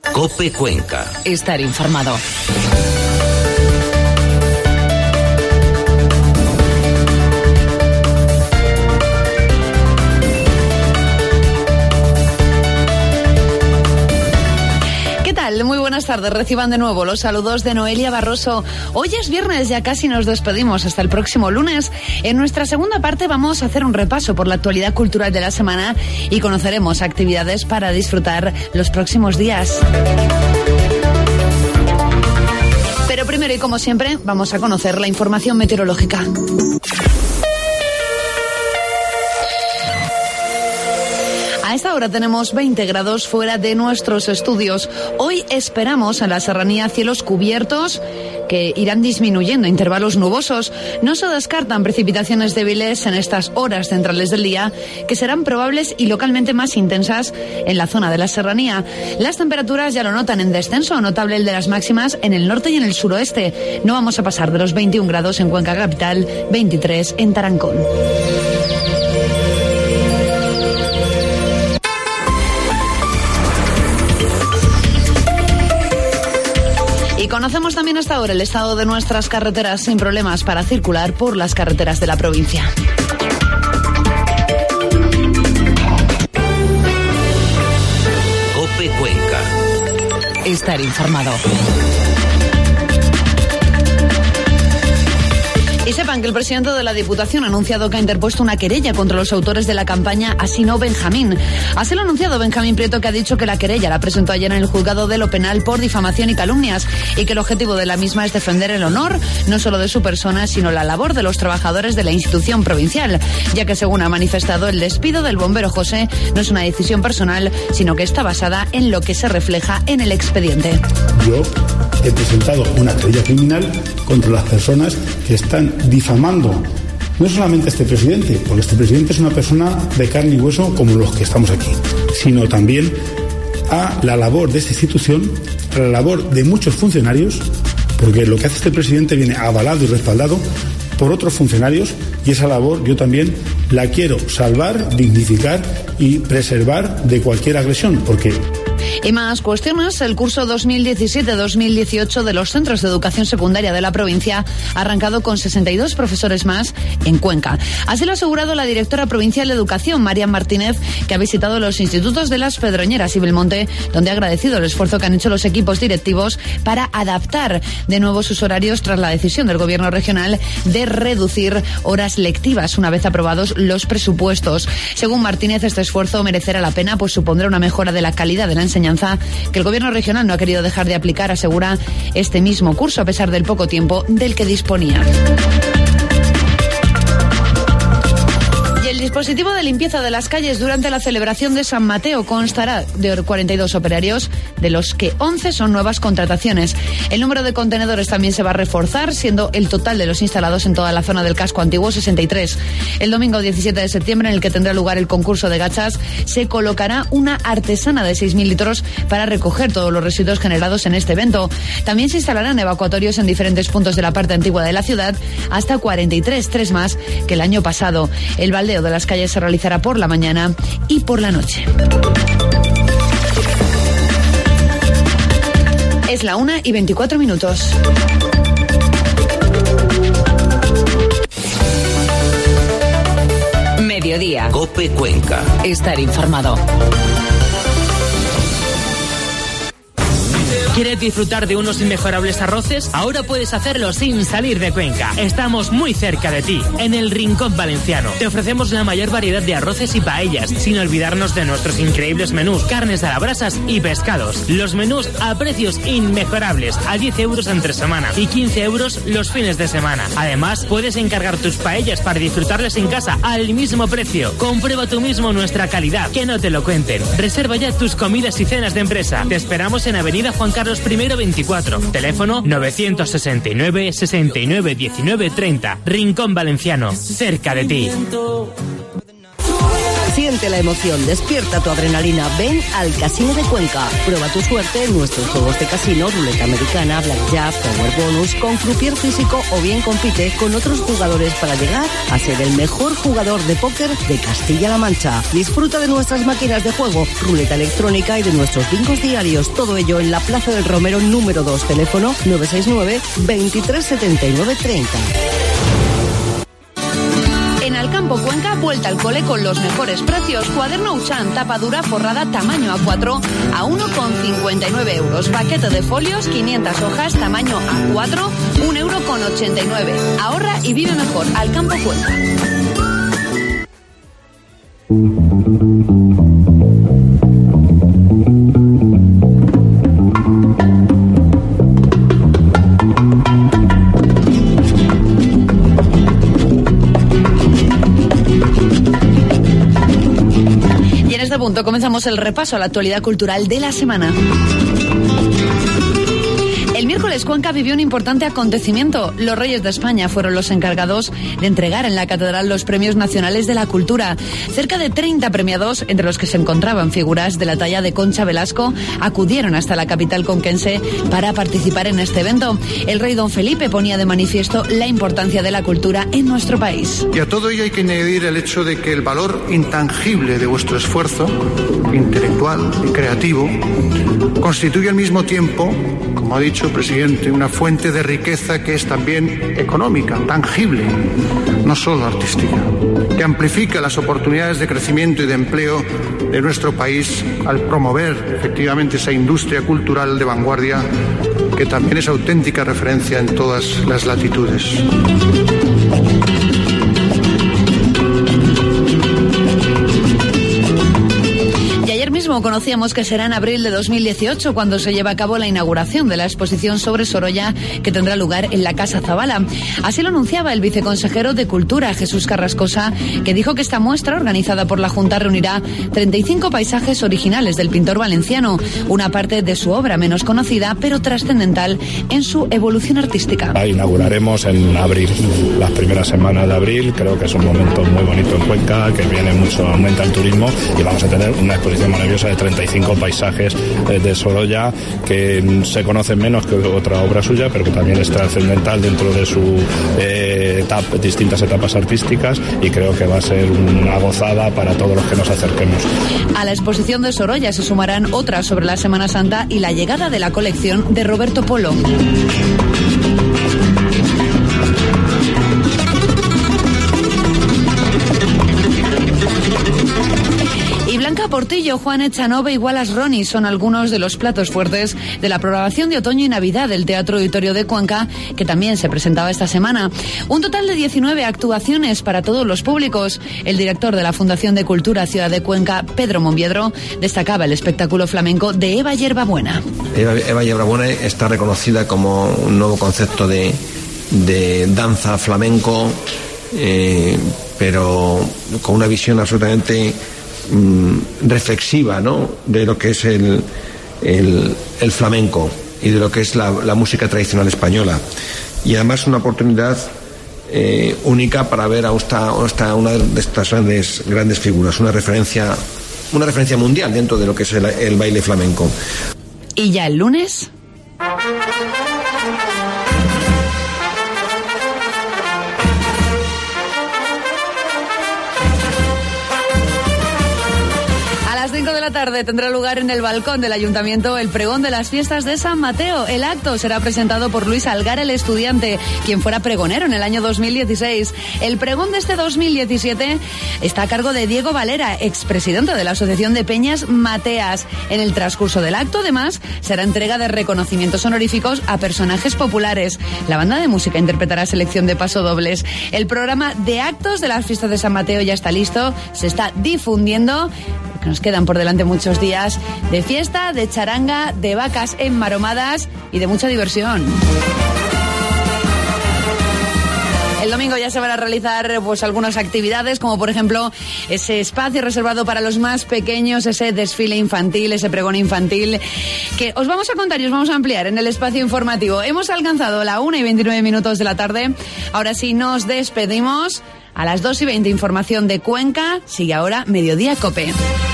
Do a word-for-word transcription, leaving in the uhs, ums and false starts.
COPE Cuenca. Estar informado. Muy buenas tardes, reciban de nuevo los saludos de Noelia Barroso. Hoy es viernes, ya casi nos despedimos hasta el próximo lunes. En nuestra segunda parte vamos a hacer un repaso por la actualidad cultural de la semana y conoceremos actividades para disfrutar los próximos días. Pero primero y como siempre, vamos a conocer la información meteorológica. A esta hora tenemos veinte grados fuera de nuestros estudios. Hoy esperamos en la serranía cielos cubiertos que irán disminuyendo a intervalos nubosos. No se descartan precipitaciones débiles en estas horas centrales del día, que serán probables y localmente más intensas en la zona de la serranía. Las temperaturas ya lo notan en descenso notable el de las máximas en el norte y en el suroeste. No vamos a pasar de los veintiún grados en Cuenca Capital, veintitrés en Tarancón. Y conocemos también hasta ahora el estado de nuestras carreteras sin problemas para circular por las carreteras de la provincia. COPE Cuenca. Estar informado. Y sepan que el presidente de la Diputación ha anunciado que ha interpuesto una querella contra los autores de la campaña Así no Benjamín. Así lo ha anunciado Benjamín Prieto, que ha dicho que la querella la presentó ayer en el juzgado de lo penal por difamación y calumnias y que el objetivo de la misma es defender el honor no solo de su persona, sino la labor de los trabajadores de la institución provincial, ya que según ha manifestado el despido del bombero José no es una decisión personal, sino que está basada en lo que se refleja en el expediente. Yo he presentado una querella criminal contra las personas que están difamando no solamente a este presidente, porque este presidente es una persona de carne y hueso como los que estamos aquí, sino también a la labor de esta institución, a la labor de muchos funcionarios, porque lo que hace este presidente viene avalado y respaldado por otros funcionarios, y esa labor yo también la quiero salvar, dignificar y preservar de cualquier agresión, porque... Y más cuestiones, el curso dos mil diecisiete dos mil dieciocho de los centros de educación secundaria de la provincia ha arrancado con sesenta y dos profesores más en Cuenca. Así lo ha asegurado la directora provincial de Educación, María Martínez, que ha visitado los institutos de Las Pedroñeras y Belmonte, donde ha agradecido el esfuerzo que han hecho los equipos directivos para adaptar de nuevo sus horarios tras la decisión del gobierno regional de reducir horas lectivas una vez aprobados los presupuestos. Según Martínez, este esfuerzo merecerá la pena, pues supondrá una mejora de la calidad de la enseñanza que el gobierno regional no ha querido dejar de aplicar, asegura, este mismo curso a pesar del poco tiempo del que disponía. El dispositivo de limpieza de las calles durante la celebración de San Mateo constará de cuarenta y dos operarios, de los que once son nuevas contrataciones. El número de contenedores también se va a reforzar, siendo el total de los instalados en toda la zona del casco antiguo sesenta y tres. El domingo diecisiete de septiembre, en el que tendrá lugar el concurso de gachas, se colocará una artesana de seis mil litros para recoger todos los residuos generados en este evento. También se instalarán evacuatorios en diferentes puntos de la parte antigua de la ciudad, hasta cuarenta y tres, tres más que el año pasado. El baldeo de las calles se realizará por la mañana y por la noche. Es la una y veinticuatro minutos. Mediodía. COPE Cuenca. Estar informado. ¿Quieres disfrutar de unos inmejorables arroces? Ahora puedes hacerlo sin salir de Cuenca. Estamos muy cerca de ti, en el Rincón Valenciano. Te ofrecemos la mayor variedad de arroces y paellas, sin olvidarnos de nuestros increíbles menús, carnes a la brasas y pescados. Los menús a precios inmejorables, a diez euros entre semana y quince euros los fines de semana. Además, puedes encargar tus paellas para disfrutarlas en casa al mismo precio. Comprueba tú mismo nuestra calidad, que no te lo cuenten. Reserva ya tus comidas y cenas de empresa. Te esperamos en Avenida Juan Carlos primero veinticuatro, teléfono novecientos sesenta y nueve, sesenta y nueve, diecinueve, treinta. Rincón Valenciano, cerca de ti. Siente la emoción, despierta tu adrenalina. Ven al Casino de Cuenca. Prueba tu suerte en nuestros juegos de casino, ruleta americana, blackjack, power bonus, con croupier físico o bien compite con otros jugadores para llegar a ser el mejor jugador de póker de Castilla-La Mancha. Disfruta de nuestras máquinas de juego, ruleta electrónica y de nuestros bingos diarios. Todo ello en la Plaza del Romero número dos, teléfono nueve seis nueve, veintitrés setenta y nueve treinta. En Alcampo Cuenca, vuelta al cole con los mejores precios. Cuaderno Uchan, tapa dura forrada tamaño A cuatro a uno con cincuenta y nueve euros. Paquete de folios, quinientas hojas, tamaño A cuatro, un euro con ochenta y nueve. Ahorra y vive mejor. Alcampo Cuenca. Punto. Comenzamos el repaso a la actualidad cultural de la semana. El miércoles Cuenca vivió un importante acontecimiento. Los Reyes de España fueron los encargados de entregar en la Catedral los Premios Nacionales de la Cultura. Cerca de treinta premiados, entre los que se encontraban figuras de la talla de Concha Velasco, acudieron hasta la capital conquense para participar en este evento. El rey don Felipe ponía de manifiesto la importancia de la cultura en nuestro país. Y a todo ello hay que añadir el hecho de que el valor intangible de vuestro esfuerzo, intelectual y creativo, constituye al mismo tiempo, como ha dicho el presidente, una fuente de riqueza que es también económica, tangible, no solo artística, que amplifica las oportunidades de crecimiento y de empleo de nuestro país al promover efectivamente esa industria cultural de vanguardia que también es auténtica referencia en todas las latitudes. Conocíamos que será en abril de dos mil dieciocho cuando se lleva a cabo la inauguración de la exposición sobre Sorolla que tendrá lugar en la Casa Zabala. Así lo anunciaba el viceconsejero de Cultura, Jesús Carrascosa, que dijo que esta muestra organizada por la Junta reunirá treinta y cinco paisajes originales del pintor valenciano, una parte de su obra menos conocida pero trascendental en su evolución artística. La inauguraremos en abril, las primeras semanas de abril. Creo que es un momento muy bonito en Cuenca, que viene mucho, aumenta el turismo y vamos a tener una exposición maravillosa de treinta y cinco paisajes de Sorolla que se conocen menos que otra obra suya, pero que también es trascendental dentro de sus eh, etapa, distintas etapas artísticas, y creo que va a ser una gozada para todos los que nos acerquemos. A la exposición de Sorolla se sumarán otras sobre la Semana Santa y la llegada de la colección de Roberto Polo. Blanca Portillo, Juan Echanove y Wallace Ronnie son algunos de los platos fuertes de la programación de otoño y Navidad del Teatro Auditorio de Cuenca, que también se presentaba esta semana. Un total de diecinueve actuaciones para todos los públicos. El director de la Fundación de Cultura Ciudad de Cuenca, Pedro Monviedro, destacaba el espectáculo flamenco de Eva Yerbabuena. Eva, Eva Yerbabuena está reconocida como un nuevo concepto de, de danza flamenco, eh, pero con una visión absolutamente reflexiva, ¿no?, de lo que es el, el, el flamenco y de lo que es la, la música tradicional española, y además una oportunidad eh, única para ver a esta, a esta, una de estas grandes, grandes figuras, una referencia, una referencia mundial dentro de lo que es el, el baile flamenco. ¿Y ya el lunes? A las cinco de la tarde tendrá lugar en el balcón del Ayuntamiento el pregón de las fiestas de San Mateo. El acto será presentado por Luis Algar, el estudiante, quien fuera pregonero en el año dos mil dieciséis. El pregón de este dos mil diecisiete está a cargo de Diego Valera, expresidente de la Asociación de Peñas Mateas. En el transcurso del acto, además, será entrega de reconocimientos honoríficos a personajes populares. La banda de música interpretará selección de pasodobles. El programa de actos de las fiestas de San Mateo ya está listo, se está difundiendo. Que nos quedan por delante muchos días de fiesta, de charanga, de vacas enmaromadas y de mucha diversión. El El domingo ya se van a realizar pues algunas actividades, como por ejemplo ese espacio reservado para los más pequeños, ese desfile infantil, ese pregón infantil, que os vamos a contar y os vamos a ampliar en el espacio informativo. Hemos alcanzado la una y veintinueve minutos de la tarde. Ahora sí nos despedimos. A las dos y veinte, información de Cuenca. Sigue ahora Mediodía COPE.